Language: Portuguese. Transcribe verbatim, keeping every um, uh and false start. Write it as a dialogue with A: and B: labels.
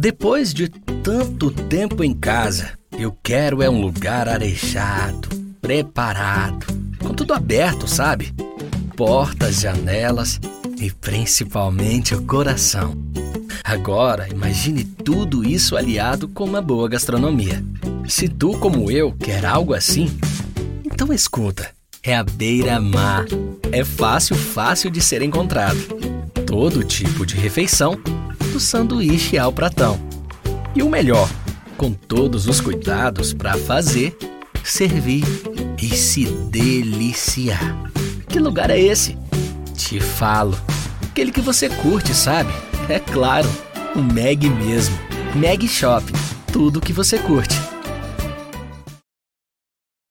A: Depois de tanto tempo em casa, eu quero é um lugar arejado, preparado, com tudo aberto, sabe? Portas, janelas e principalmente o coração. Agora, imagine tudo isso aliado com uma boa gastronomia. Se tu, como eu, quer algo assim, então escuta, é a Beira-Mar. É fácil, fácil de ser encontrado. Todo tipo de refeição, do sanduíche ao pratão. E o melhor, com todos os cuidados para fazer, servir e se deliciar. Que lugar é esse? Te falo. Aquele que você curte, sabe? É claro, o Meg mesmo. Meg Shopping. Tudo que você curte.